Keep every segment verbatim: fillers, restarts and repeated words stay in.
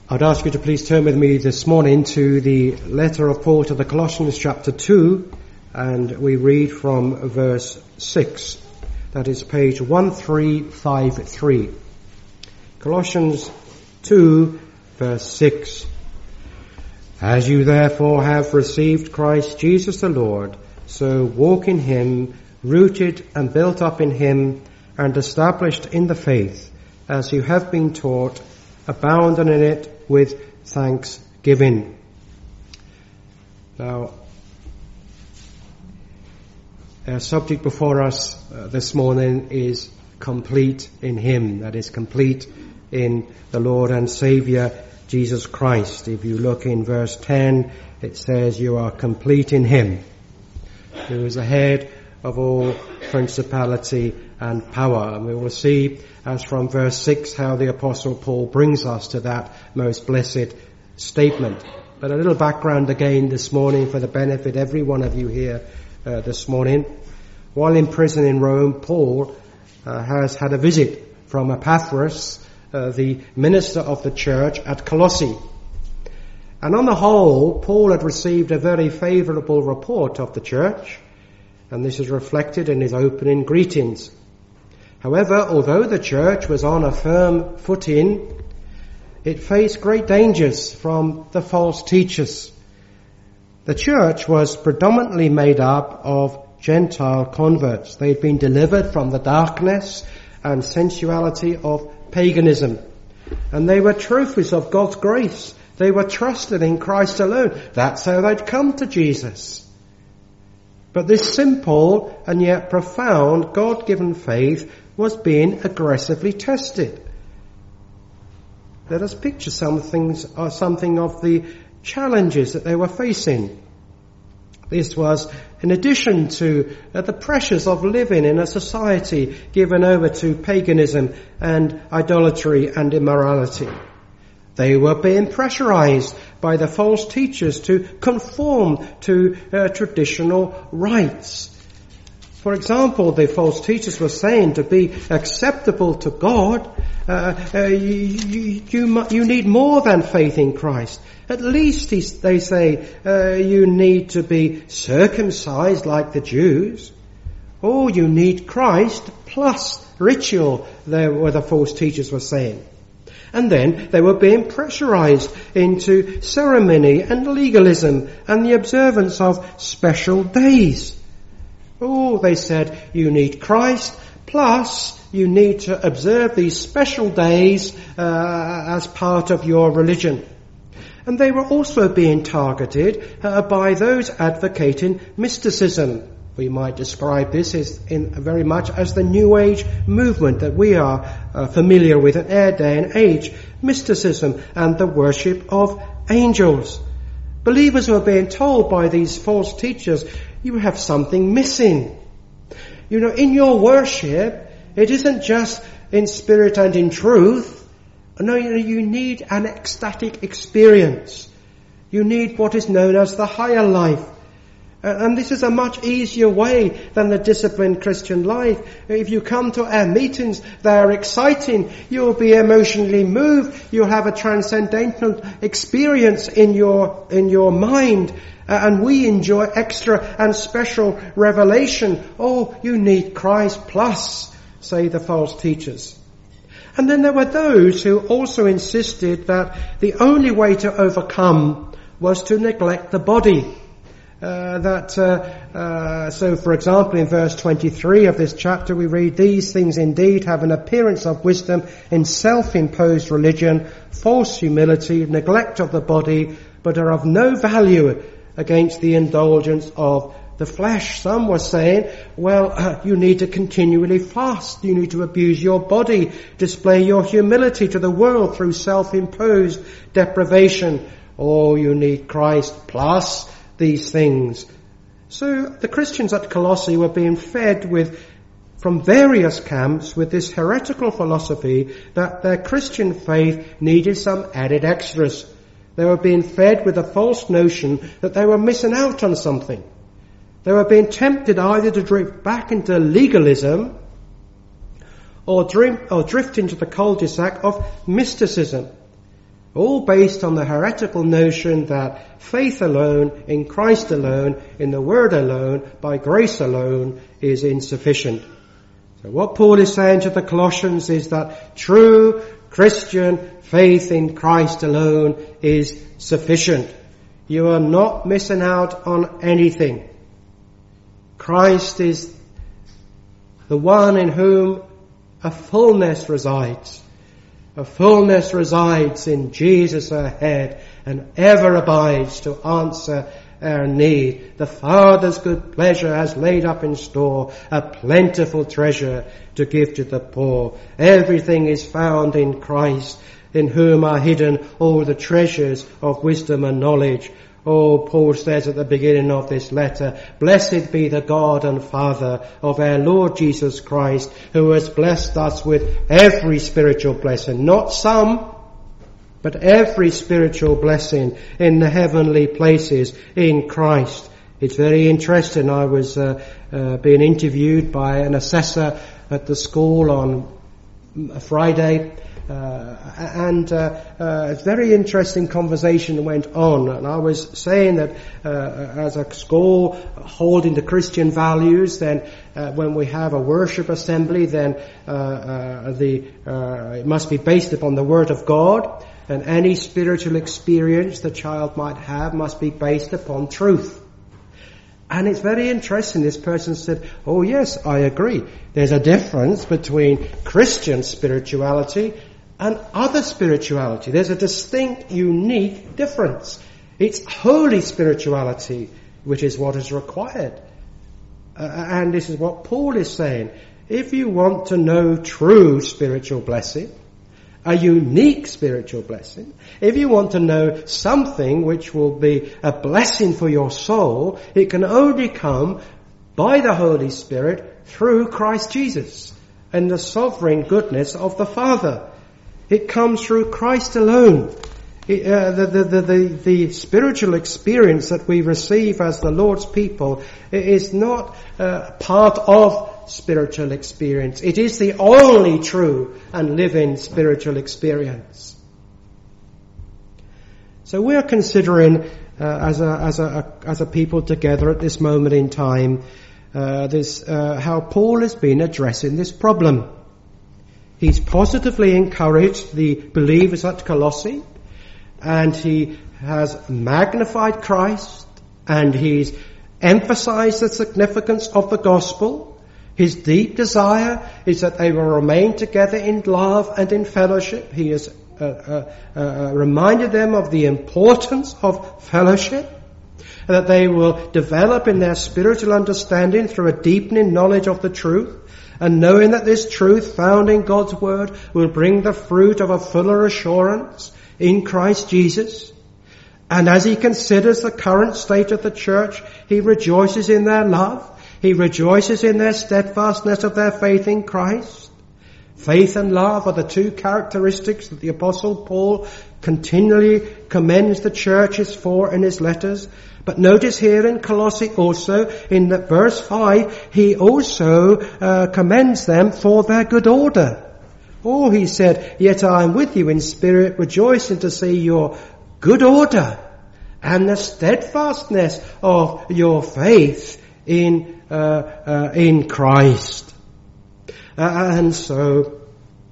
I'd ask you to please turn with me this morning to the letter of Paul to the Colossians chapter two, and we read from verse six. That is page one three five three. Colossians two, verse six. As you therefore have received Christ Jesus the Lord, so walk in him, rooted and built up in him, and established in the faith, as you have been taught, abounding in it with thanksgiving. Now, our subject before us uh, this morning is complete in him, that is complete in the Lord and Saviour Jesus Christ. If you look in verse ten, it says you are complete in him, who is the head of all principality and power. And we will see, as from verse six, how the Apostle Paul brings us to that most blessed statement. But a little background again this morning for the benefit of every one of you here uh, this morning. While in prison in Rome, Paul uh, has had a visit from Epaphras, uh, the minister of the church at Colossae. And on the whole, Paul had received a very favourable report of the church, and this is reflected in his opening greetings. However, although the church was on a firm footing, it faced great dangers from the false teachers. The church was predominantly made up of Gentile converts. They had been delivered from the darkness and sensuality of paganism, and they were trophies of God's grace. They were trusted in Christ alone. That's how they'd come to Jesus. But this simple and yet profound God-given faith was being aggressively tested. Let us picture some things, or something of the challenges that they were facing. This was in addition to uh, the pressures of living in a society given over to paganism and idolatry and immorality. They were being pressurized by the false teachers to conform to uh, traditional rites. For example, the false teachers were saying to be acceptable to God, uh, uh, you, you, you, you need more than faith in Christ. At least, he, they say, uh, you need to be circumcised like the Jews. Or you need Christ plus ritual, there were the false teachers were saying. And then they were being pressurized into ceremony and legalism and the observance of special days. Oh, they said, you need Christ, plus you need to observe these special days uh, as part of your religion. And they were also being targeted uh, by those advocating mysticism. We might describe this as in very much as the New Age movement that we are uh, familiar with in our day and age. Mysticism and the worship of angels. Believers were being told by these false teachers, you have something missing. You know, in your worship, it isn't just in spirit and in truth. No, you need an ecstatic experience. You need what is known as the higher life. And this is a much easier way than the disciplined Christian life. If you come to our meetings, they are exciting. You'll be emotionally moved. You'll have a transcendental experience in your, in your mind. And we enjoy extra and special revelation. Oh, you need Christ plus, say the false teachers. And then there were those who also insisted that the only way to overcome was to neglect the body. Uh, that, uh, uh, so for example in verse twenty-three of this chapter we read, these things indeed have an appearance of wisdom in self-imposed religion, false humility, neglect of the body, but are of no value against the indulgence of the flesh. Some were saying, well, uh, you need to continually fast, you need to abuse your body, display your humility to the world through self-imposed deprivation, or you need Christ plus these things. So the Christians at Colossae were being fed with, from various camps, with this heretical philosophy that their Christian faith needed some added extras. They were being fed with a false notion that they were missing out on something. They were being tempted either to drift back into legalism or drift, or drift into the cul-de-sac of mysticism. all based on the heretical notion that faith alone, in Christ alone, in the Word alone, by grace alone, is insufficient. So what Paul is saying to the Colossians is that true Christian faith in Christ alone is sufficient. You are not missing out on anything. Christ is the one in whom a fullness resides. A fullness resides in Jesus our head and ever abides to answer our need. The Father's good pleasure has laid up in store a plentiful treasure to give to the poor. Everything is found in Christ, in whom are hidden all the treasures of wisdom and knowledge. Oh, Paul says at the beginning of this letter, blessed be the God and Father of our Lord Jesus Christ, who has blessed us with every spiritual blessing, not some, but every spiritual blessing in the heavenly places in Christ. It's very interesting. I was uh, uh, being interviewed by an assessor at the school on a Friday, Uh, and uh, uh, a very interesting conversation went on, and I was saying that uh, as a school holding the Christian values, then uh, when we have a worship assembly, then uh, uh, the uh, it must be based upon the Word of God, and any spiritual experience the child might have must be based upon truth. And it's very interesting. This person said, oh yes, I agree. There's a difference between Christian spirituality and other spirituality. There's a distinct, unique difference. It's holy spirituality, which is what is required. Uh, and this is what Paul is saying. If you want to know true spiritual blessing, a unique spiritual blessing, if you want to know something which will be a blessing for your soul, it can only come by the Holy Spirit through Christ Jesus and the sovereign goodness of the Father. It comes through Christ alone. It, uh, the, the, the, the, the spiritual experience that we receive as the Lord's people is not uh, part of spiritual experience. It is the only true and living spiritual experience. So we are considering uh, as a as a as a people together at this moment in time uh, this uh, how Paul has been addressing this problem. He's positively encouraged the believers at Colossae, and he has magnified Christ, and he's emphasized the significance of the gospel. His deep desire is that they will remain together in love and in fellowship. He has uh, uh, uh, reminded them of the importance of fellowship, and that they will develop in their spiritual understanding through a deepening knowledge of the truth, and knowing that this truth found in God's Word will bring the fruit of a fuller assurance in Christ Jesus. And as he considers the current state of the church, he rejoices in their love. He rejoices in their steadfastness of their faith in Christ. Faith and love are the two characteristics that the Apostle Paul continually commends the churches for in his letters. But notice here in Colossae also, in the verse five, he also uh, commends them for their good order. Oh, he said, yet I am with you in spirit, rejoicing to see your good order and the steadfastness of your faith in uh, uh, in Christ. Uh, and so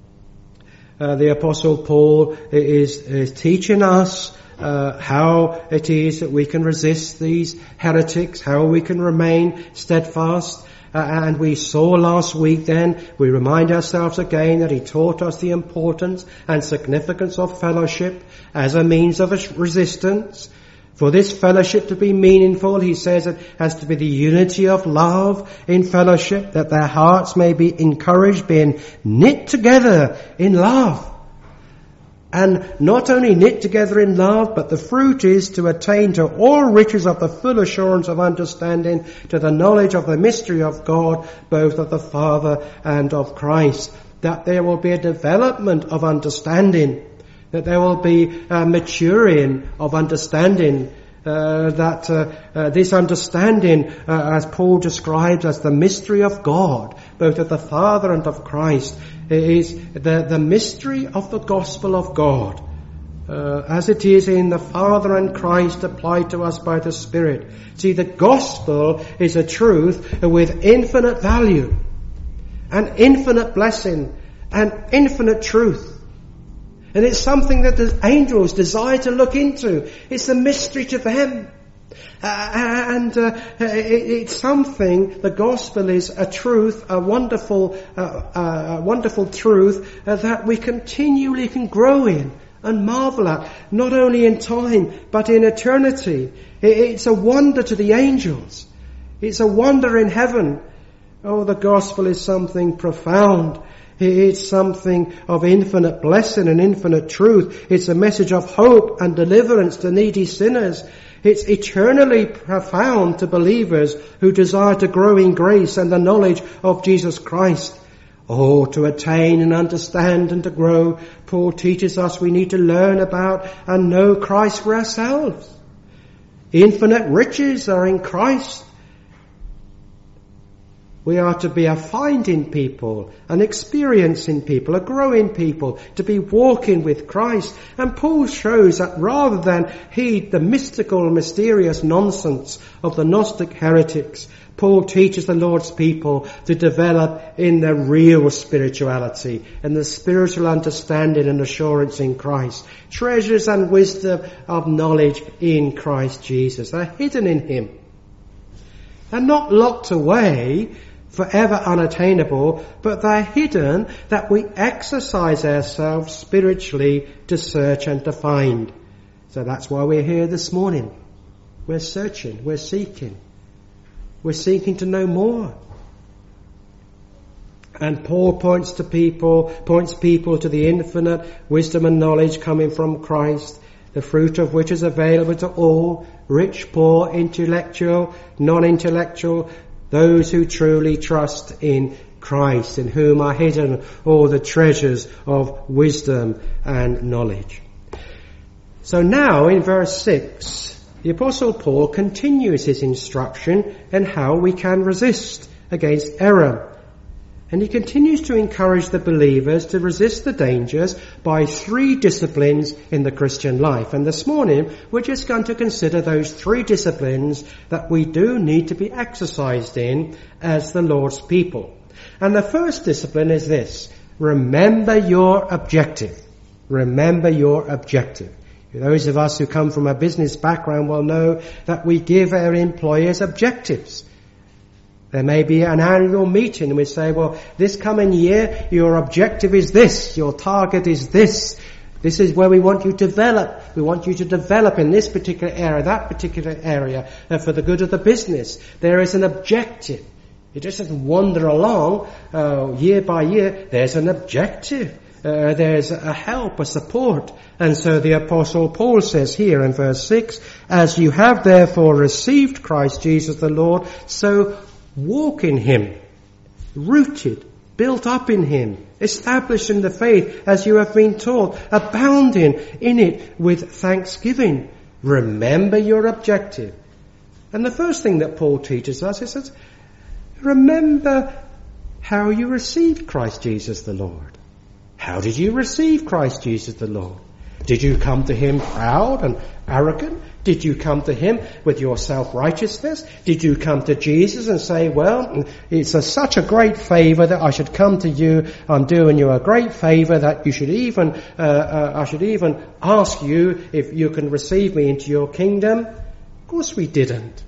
uh, the Apostle Paul is, is teaching us uh, how it is that we can resist these heretics, how we can remain steadfast. Uh, and we saw last week then, we remind ourselves again that he taught us the importance and significance of fellowship as a means of resistance. For this fellowship to be meaningful, he says it has to be the unity of love in fellowship, that their hearts may be encouraged, being knit together in love. And not only knit together in love, but the fruit is to attain to all riches of the full assurance of understanding, to the knowledge of the mystery of God, both of the Father and of Christ. That there will be a development of understanding, that there will be a maturing of understanding, uh, that uh, uh, this understanding, uh, as Paul describes as the mystery of God, both of the Father and of Christ, is the, the mystery of the gospel of God. uh, as it is in the Father and Christ applied to us by the Spirit. See, the gospel is a truth with infinite value and infinite blessing and infinite truth. And it's something that the angels desire to look into. It's a mystery to them. Uh, and uh, it, it's something, the gospel is a truth, a wonderful, uh, uh, a wonderful truth uh, that we continually can grow in and marvel at, not only in time, but in eternity. It, it's a wonder to the angels. It's a wonder in heaven. Oh, the gospel is something profound. It's something of infinite blessing and infinite truth. It's a message of hope and deliverance to needy sinners. It's eternally profound to believers who desire to grow in grace and the knowledge of Jesus Christ. Oh, to attain and understand and to grow, Paul teaches us we need to learn about and know Christ for ourselves. Infinite riches are in Christ. We are to be a finding people, an experiencing people, a growing people, to be walking with Christ. And Paul shows that rather than heed the mystical, mysterious nonsense of the Gnostic heretics, Paul teaches the Lord's people to develop in the real spirituality and the spiritual understanding and assurance in Christ. Treasures and wisdom of knowledge in Christ Jesus. They're hidden in Him. They're not locked away, forever unattainable, but they're hidden that we exercise ourselves spiritually to search and to find. So that's why we're here this morning. We're searching, we're seeking. We're seeking to know more. And Paul points to people, points people to the infinite wisdom and knowledge coming from Christ, the fruit of which is available to all, rich, poor, intellectual, non-intellectual, those who truly trust in Christ, in whom are hidden all the treasures of wisdom and knowledge. So now in verse six, the Apostle Paul continues his instruction on how we can resist against error. And he continues to encourage the believers to resist the dangers by three disciplines in the Christian life. And this morning, we're just going to consider those three disciplines that we do need to be exercised in as the Lord's people. And the first discipline is this: remember your objective. Remember your objective. Those of us who come from a business background will know that we give our employers objectives. There may be an annual meeting and we say, well, this coming year, your objective is this, your target is this. This is where we want you to develop. We want you to develop in this particular area, that particular area, uh, for the good of the business. There is an objective. It just doesn't wander along uh, year by year. There's an objective. Uh, there's a help, a support. And so the Apostle Paul says here in verse six, as you have therefore received Christ Jesus the Lord, so walk in Him, rooted, built up in Him, established in the faith as you have been taught, abounding in it with thanksgiving. Remember your objective. And the first thing that Paul teaches us is that remember how you received Christ Jesus the Lord. How did you receive Christ Jesus the Lord? Did you come to Him proud and arrogant? Did you come to Him with your self-righteousness? Did you come to Jesus and say, well, it's a, such a great favour that I should come to you. I'm doing you a great favour that you should even, uh, uh, I should even ask you if you can receive me into your kingdom. Of course we didn't.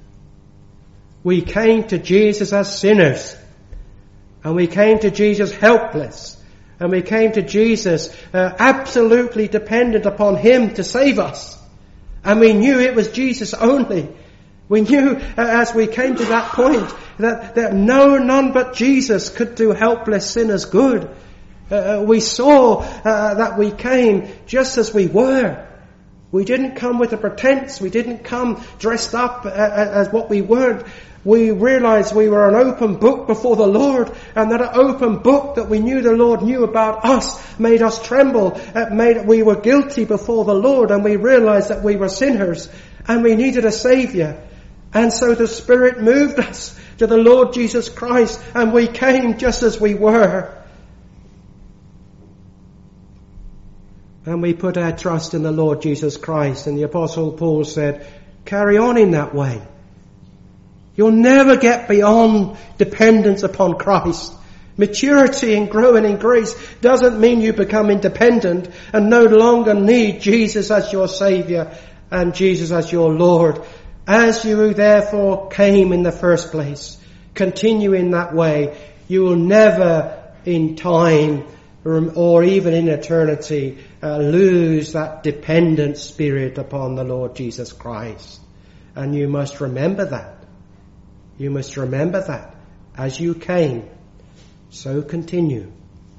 We came to Jesus as sinners. And we came to Jesus helpless. And we came to Jesus uh, absolutely dependent upon Him to save us. And we knew it was Jesus only. We knew uh, as we came to that point that, that no, none but Jesus could do helpless sinners good. Uh, we saw uh, that we came just as we were. We didn't come with a pretense. We didn't come dressed up uh, as what we weren't. We realized we were an open book before the Lord, and that an open book that we knew the Lord knew about us made us tremble. It made we were guilty before the Lord, and we realized that we were sinners and we needed a Saviour. And so the Spirit moved us to the Lord Jesus Christ, and we came just as we were. And we put our trust in the Lord Jesus Christ. And the Apostle Paul said, carry on in that way. You'll never get beyond dependence upon Christ. Maturity and growing in grace doesn't mean you become independent and no longer need Jesus as your Saviour and Jesus as your Lord. As you therefore came in the first place, continue in that way. You will never in time or even in eternity uh, lose that dependent spirit upon the Lord Jesus Christ. And you must remember that. You must remember that. As you came, so continue.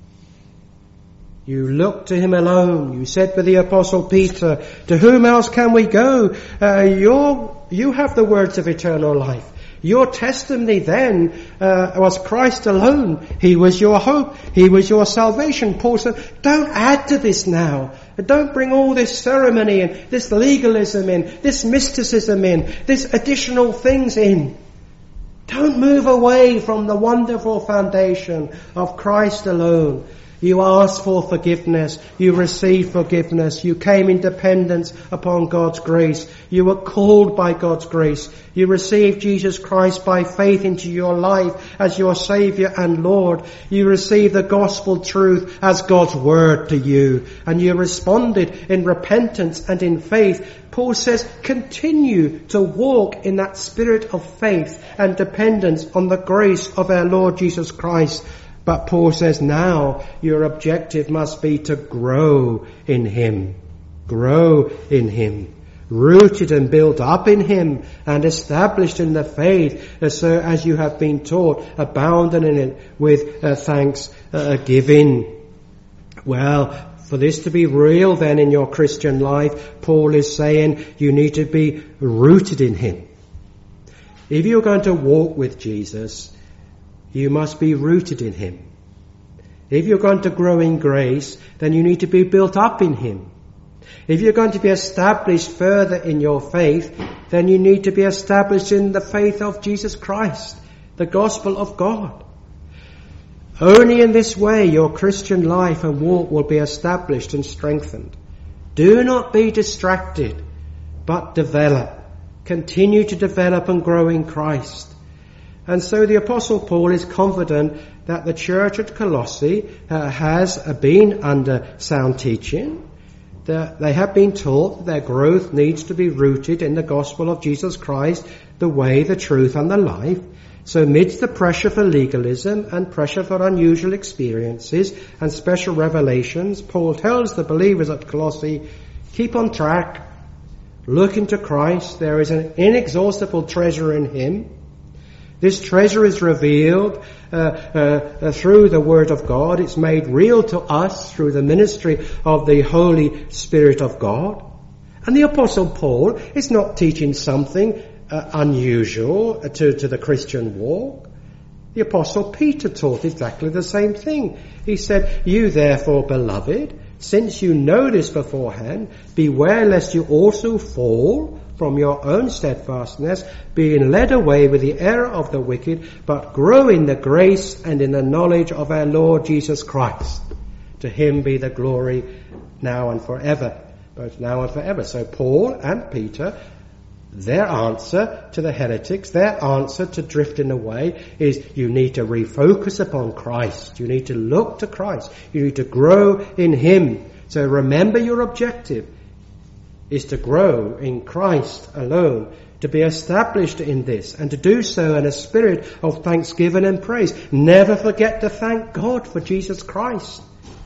You look to him alone. You said with the Apostle Peter, to whom else can we go? Uh, you're, you have the words of eternal life. Your testimony then uh, was Christ alone. He was your hope. He was your salvation. Paul said, don't add to this now. Don't bring all this ceremony in, this legalism in, this mysticism in, this additional things in. Don't move away from the wonderful foundation of Christ alone. You asked for forgiveness. You received forgiveness. You came in dependence upon God's grace. You were called by God's grace. You received Jesus Christ by faith into your life as your Saviour and Lord. You received the gospel truth as God's word to you. And you responded in repentance and in faith. Paul says, continue to walk in that spirit of faith and dependence on the grace of our Lord Jesus Christ. But Paul says now your objective must be to grow in him. Grow in him. Rooted and built up in him and established in the faith so as you have been taught, abounding in it with uh, thanks uh, giving. Well, for this to be real then in your Christian life, Paul is saying you need to be rooted in him. If you're going to walk with Jesus, you must be rooted in him. If you're going to grow in grace, then you need to be built up in him. If you're going to be established further in your faith, then you need to be established in the faith of Jesus Christ, the gospel of God. Only in this way your Christian life and walk will be established and strengthened. Do not be distracted, but develop. Continue to develop and grow in Christ. And so the Apostle Paul is confident that the church at Colossae uh, has uh, been under sound teaching. That they have been taught that their growth needs to be rooted in the gospel of Jesus Christ, the way, the truth and the life. So amidst the pressure for legalism and pressure for unusual experiences and special revelations, Paul tells the believers at Colossae, keep on track, look into Christ. There is an inexhaustible treasure in him. This treasure is revealed uh, uh, through the Word of God. It's made real to us through the ministry of the Holy Spirit of God. And the Apostle Paul is not teaching something uh, unusual to, to the Christian walk. The Apostle Peter taught exactly the same thing. He said, you therefore, beloved, since you know this beforehand, beware lest you also fall from your own steadfastness, being led away with the error of the wicked, but grow in the grace and in the knowledge of our Lord Jesus Christ. To him be the glory now and forever, both now and forever. So Paul and Peter, their answer to the heretics, their answer to drifting away is you need to refocus upon Christ. You need to look to Christ. You need to grow in him. So remember your objective is to grow in Christ alone, to be established in this, and to do so in a spirit of thanksgiving and praise. Never forget to thank God for Jesus Christ.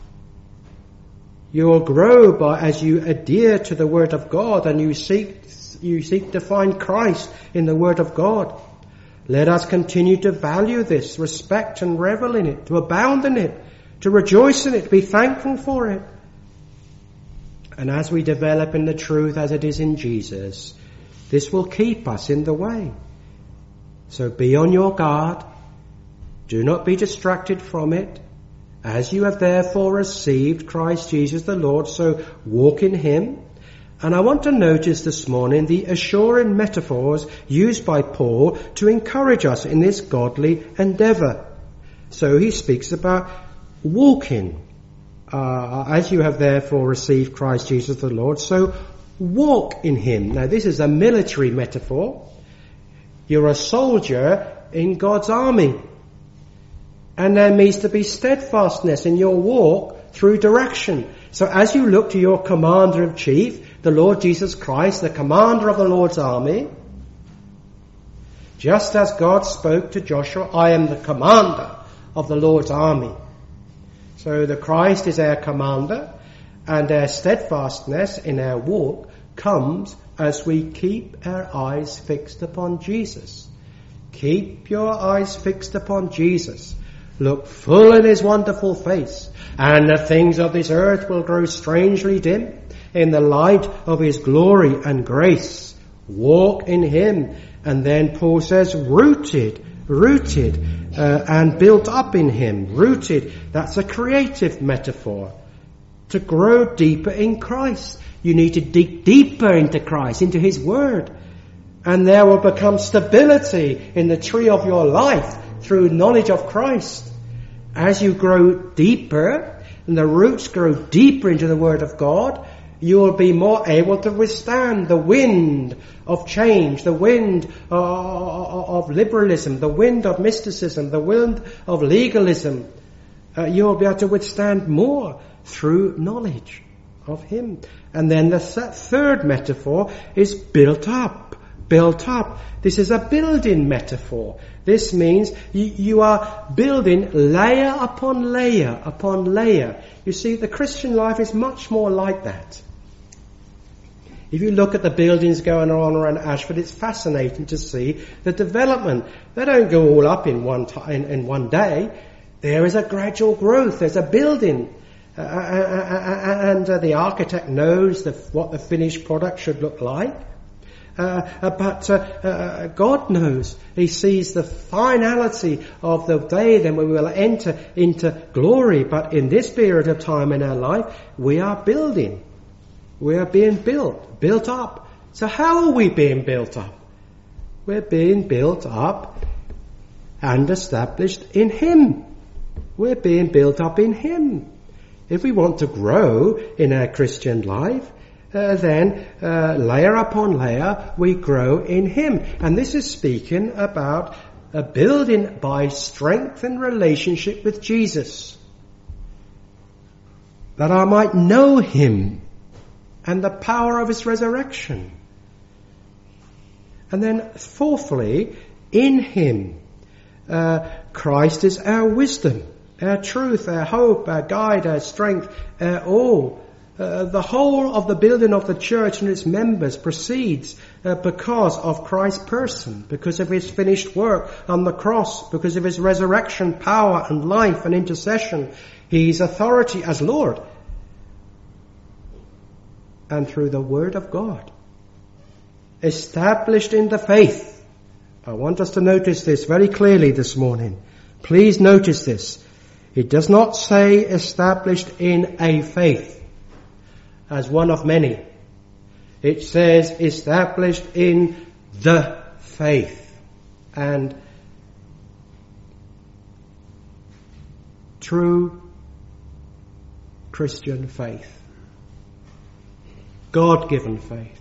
You will grow by as you adhere to the Word of God and you seek you seek to find Christ in the Word of God. Let us continue to value this, respect and revel in it, to abound in it, to rejoice in it, to be thankful for it. And as we develop in the truth as it is in Jesus, this will keep us in the way. So be on your guard. Do not be distracted from it. As you have therefore received Christ Jesus the Lord, so walk in him. And I want to notice this morning the assuring metaphors used by Paul to encourage us in this godly endeavour. So he speaks about walking. uh, as you have therefore received Christ Jesus the Lord, so walk in him. Now this is a military metaphor. You're a soldier in God's army. And there needs to be steadfastness in your walk through direction. So as you look to your commander in chief, the Lord Jesus Christ, the commander of the Lord's army, just as God spoke to Joshua, I am the commander of the Lord's army. So the Christ is our commander, and our steadfastness in our walk comes as we keep our eyes fixed upon Jesus. Keep your eyes fixed upon Jesus. Look full in his wonderful face, and the things of this earth will grow strangely dim in the light of his glory and grace. Walk in him. And then Paul says, rooted, rooted, uh, and built up in him. Rooted, that's a creative metaphor. To grow deeper in Christ. You need to dig deeper into Christ, into his word. And there will become stability in the tree of your life through knowledge of Christ. As you grow deeper, and the roots grow deeper into the word of God, you will be more able to withstand the wind of change, the wind of liberalism, the wind of mysticism, the wind of legalism. Uh, you will be able to withstand more through knowledge of him. And then the th- third metaphor is built up. Built up. This is a building metaphor. This means you, you are building layer upon layer upon layer. You see, the Christian life is much more like that. If you look at the buildings going on around Ashford, it's fascinating to see the development. They don't go all up in one t- in, in one day. There is a gradual growth. There's a building. Uh, and uh, the architect knows the, what the finished product should look like. Uh, uh, but uh, uh, God knows. He sees the finality of the day then when we will enter into glory. But in this period of time in our life, we are building. We are being built, built up. So how are we being built up? We're being built up and established in him. We're being built up in him. If we want to grow in our Christian life, Uh, then uh, layer upon layer we grow in him. And this is speaking about a building by strength and relationship with Jesus, that I might know him and the power of his resurrection. And then fourthly, in him uh, Christ is our wisdom, our truth, our hope, our guide, our strength, our all. Uh, the whole of the building of the church and its members proceeds uh, because of Christ's person, because of his finished work on the cross, because of his resurrection, power and life and intercession, his authority as Lord, and through the word of God, established in the faith. I want us to notice this very clearly this morning. Please notice this. It does not say established in a faith, as one of many. It says established in the faith. And true Christian faith, God-given faith,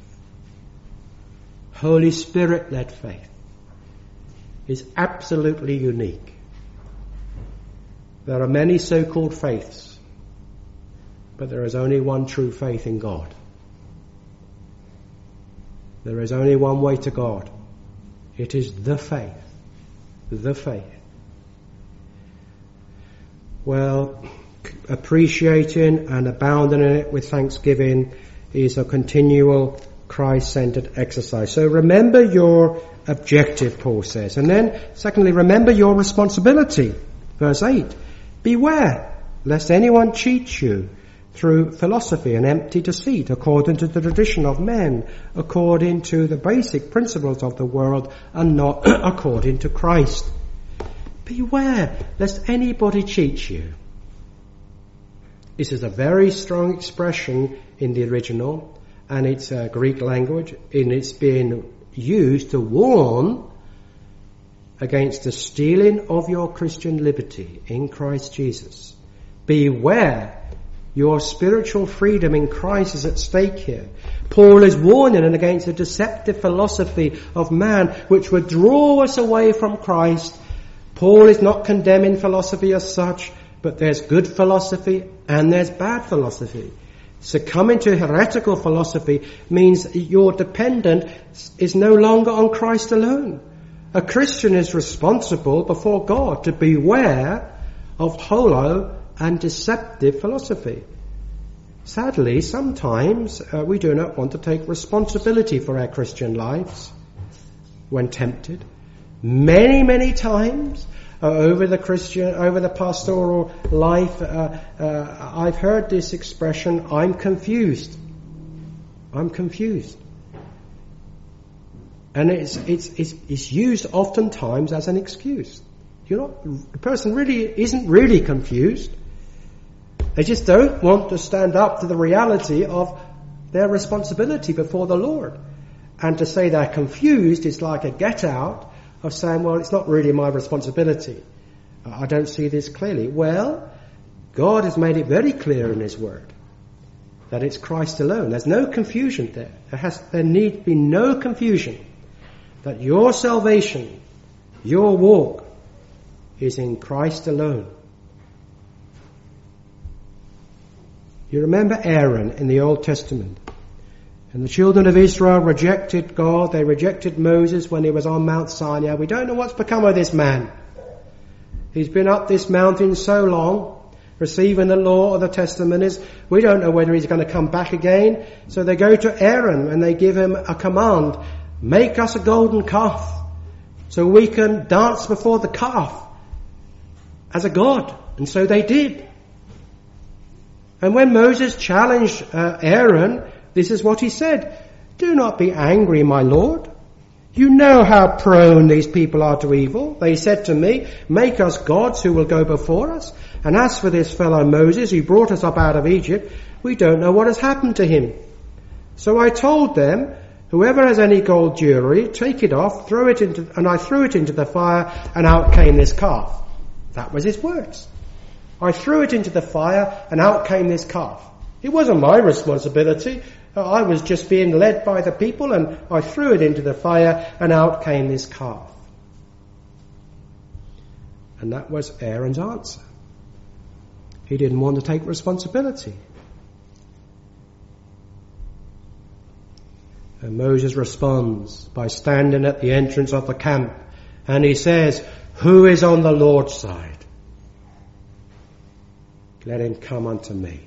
Holy Spirit-led faith is absolutely unique. There are many so-called faiths, but there is only one true faith in God. There is only one way to God. It is the faith. The faith. Well, appreciating and abounding in it with thanksgiving is a continual Christ-centered exercise. So remember your objective, Paul says. And then, secondly, remember your responsibility. Verse eight. Beware lest anyone cheat you through philosophy and empty deceit, according to the tradition of men, according to the basic principles of the world, and not according to Christ. Beware lest anybody cheat you. This is a very strong expression in the original, and it's a Greek language, and it's being used to warn against the stealing of your Christian liberty in Christ Jesus. Beware Your spiritual freedom in Christ is at stake here. Paul is warning against a deceptive philosophy of man which would draw us away from Christ. Paul is not condemning philosophy as such, but there's good philosophy and there's bad philosophy. Succumbing to heretical philosophy means your dependent is no longer on Christ alone. A Christian is responsible before God to beware of hollow and deceptive philosophy. Sadly, sometimes uh, we do not want to take responsibility for our Christian lives when tempted. Many, many times uh, over the Christian, over the pastoral life, uh, uh, I've heard this expression, I'm confused. I'm confused. And it's, it's, it's, it's used oftentimes as an excuse. You know, the person really isn't really confused. They just don't want to stand up to the reality of their responsibility before the Lord. And to say they're confused is like a get out of saying, well, it's not really my responsibility. I don't see this clearly. Well, God has made it very clear in His Word that it's Christ alone. There's no confusion there. There has, there need be no confusion that your salvation, your walk is in Christ alone. You remember Aaron in the Old Testament. And the children of Israel rejected God. They rejected Moses when he was on Mount Sinai. We don't know what's become of this man. He's been up this mountain so long, receiving the law or the testimonies. We don't know whether he's going to come back again. So they go to Aaron and they give him a command. Make us a golden calf so we can dance before the calf as a god. And so they did. And when Moses challenged uh, Aaron, this is what he said. Do not be angry, my Lord. You know how prone these people are to evil. They said to me, make us gods who will go before us. And as for this fellow Moses who brought us up out of Egypt, we don't know what has happened to him. So I told them, whoever has any gold jewelry, take it off, throw it into, and I threw it into the fire, and out came this calf. That was his words. I threw it into the fire, and out came this calf. It wasn't my responsibility. I was just being led by the people, and I threw it into the fire, and out came this calf. And that was Aaron's answer. He didn't want to take responsibility. And Moses responds by standing at the entrance of the camp, and he says, who is on the Lord's side? Let him come unto me.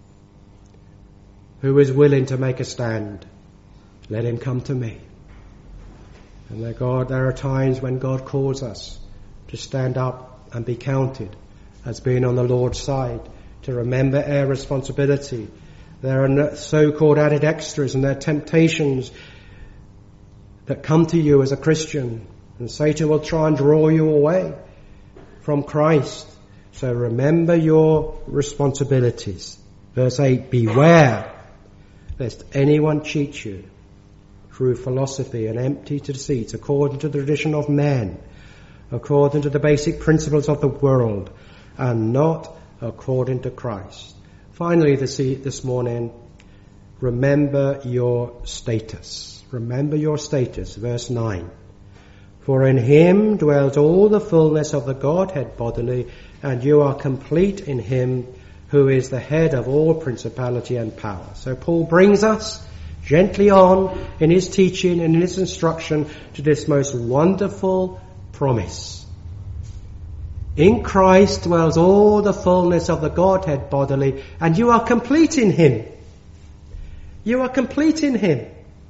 Who is willing to make a stand? Let him come to me. And there, God, there are times when God calls us to stand up and be counted as being on the Lord's side, to remember our responsibility. There are so-called added extras and there are temptations that come to you as a Christian, and Satan will try and draw you away from Christ. So remember your responsibilities. Verse eight, beware lest anyone cheat you through philosophy and empty deceit, according to the tradition of men, according to the basic principles of the world, and not according to Christ. Finally, this, this morning, remember your status. Remember your status. Verse nine. For in him dwells all the fullness of the Godhead bodily, and you are complete in him who is the head of all principality and power. So Paul brings us gently on in his teaching and in his instruction to this most wonderful promise. In Christ dwells all the fullness of the Godhead bodily, and you are complete in him. You are complete in him.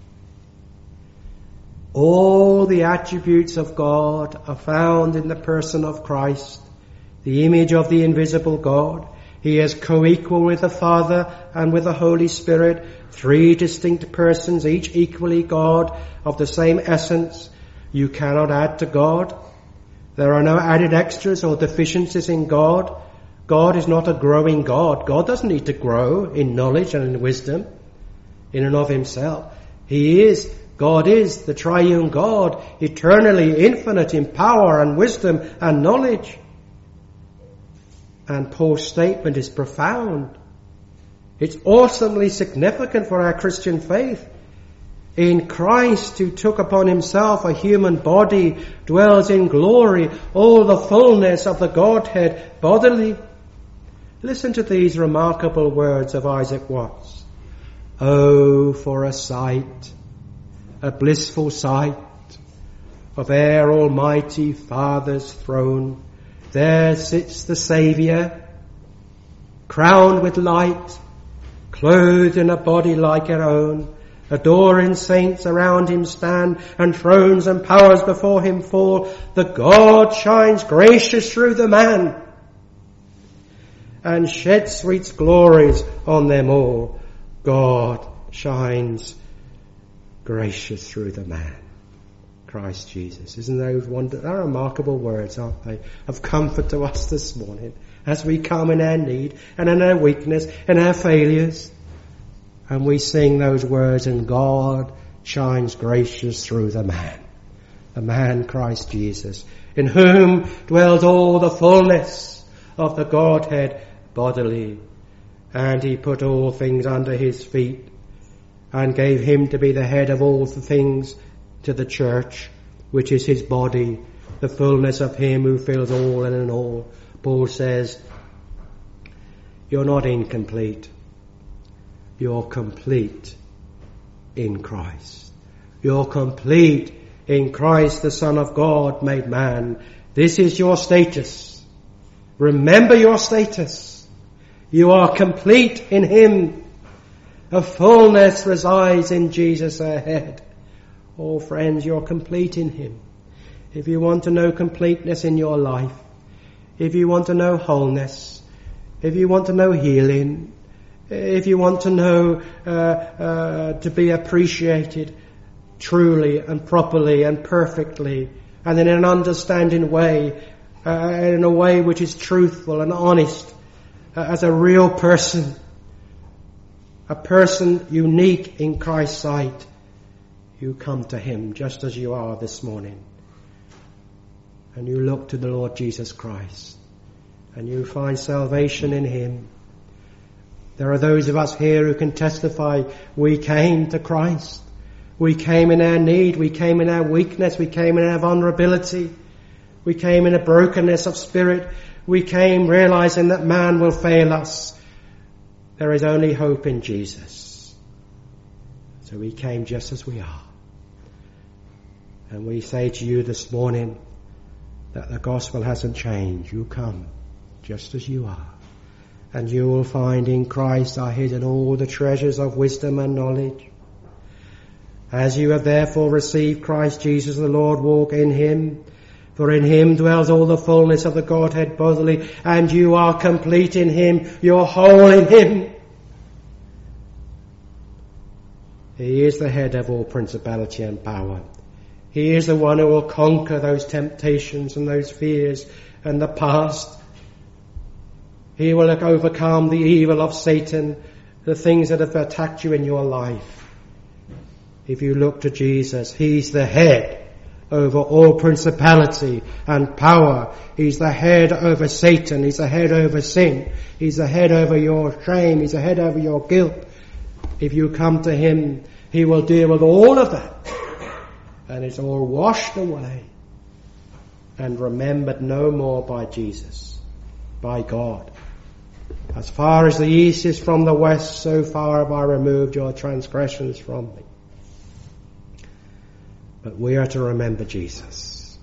All the attributes of God are found in the person of Christ, the image of the invisible God. He is co-equal with the Father and with the Holy Spirit, three distinct persons, each equally God, of the same essence. You cannot add to God. There are no added extras or deficiencies in God. God is not a growing God. God doesn't need to grow in knowledge and in wisdom in and of himself. He is, God is the triune God, eternally infinite in power and wisdom and knowledge. And Paul's statement is profound. It's awesomely significant for our Christian faith. In Christ, who took upon himself a human body, dwells in glory, all the fullness of the Godhead bodily. Listen to these remarkable words of Isaac Watts. Oh, for a sight, a blissful sight of our Almighty Father's throne. There sits the Saviour, crowned with light, clothed in a body like our own. Adoring saints around him stand, and thrones and powers before him fall. The God shines gracious through the man, and sheds sweet glories on them all. God shines gracious through the man, Christ Jesus. Isn't those wonderful, they're remarkable words, aren't they, of comfort to us this morning as we come in our need and in our weakness and our failures. And we sing those words, and God shines gracious through the man, the man Christ Jesus, in whom dwells all the fullness of the Godhead bodily. And he put all things under his feet, and gave him to be the head of all the things to the church, which is his body, the fullness of him who fills all and in all. Paul says, you're not incomplete. You're complete in Christ. You're complete in Christ, the Son of God made man. This is your status. Remember your status. You are complete in him. A fullness resides in Jesus our head. Oh friends, you're complete in him. If you want to know completeness in your life, if you want to know wholeness, if you want to know healing, if you want to know, uh, uh, to be appreciated truly and properly and perfectly, and in an understanding way, uh, in a way which is truthful and honest, uh, as a real person, a person unique in Christ's sight, you come to him just as you are this morning. And you look to the Lord Jesus Christ, and you find salvation in him. There are those of us here who can testify, we came to Christ. We came in our need, we came in our weakness, we came in our vulnerability, we came in a brokenness of spirit, we came realizing that man will fail us. There is only hope in Jesus. So we came just as we are. And we say to you this morning that the gospel hasn't changed. You come just as you are. And you will find in Christ are hidden all the treasures of wisdom and knowledge. As you have therefore received Christ Jesus the Lord, walk in him. For in him dwells all the fullness of the Godhead bodily, and you are complete in him, you're whole in him. He is the head of all principality and power. He is the one who will conquer those temptations and those fears and the past. He will overcome the evil of Satan, the things that have attacked you in your life. If you look to Jesus, he's the head over all principality and power. He's the head over Satan. He's the head over sin. He's the head over your shame. He's the head over your guilt. If you come to him, he will deal with all of that. And it's all washed away and remembered no more by Jesus, by God. As far as the east is from the west, so far have I removed your transgressions from me. But we are to remember Jesus.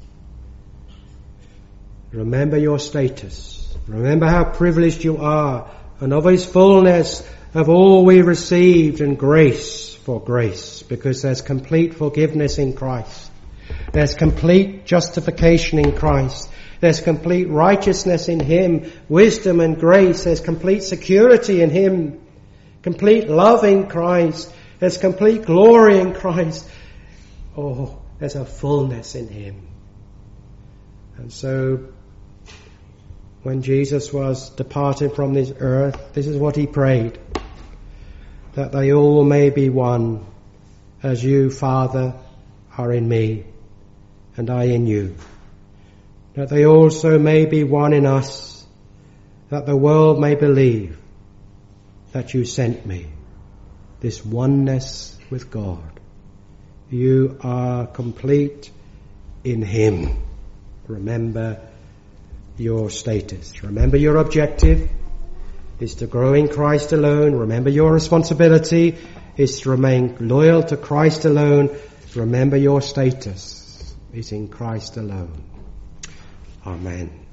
Remember your status. Remember how privileged you are, and of his fullness of all we received, and grace for grace, because there's complete forgiveness in Christ. There's complete justification in Christ. There's complete righteousness in him, wisdom and grace. There's complete security in him, complete love in Christ. There's complete glory in Christ. Oh, there's a fullness in him. And so, when Jesus was departing from this earth, this is what he prayed. That they all may be one, as you, Father, are in me, and I in you. That they also may be one in us, that the world may believe that you sent me. This oneness with God. You are complete in him. Remember your status. Remember your objective is to grow in Christ alone. Remember your responsibility is to remain loyal to Christ alone. Remember your status is in Christ alone. Amen.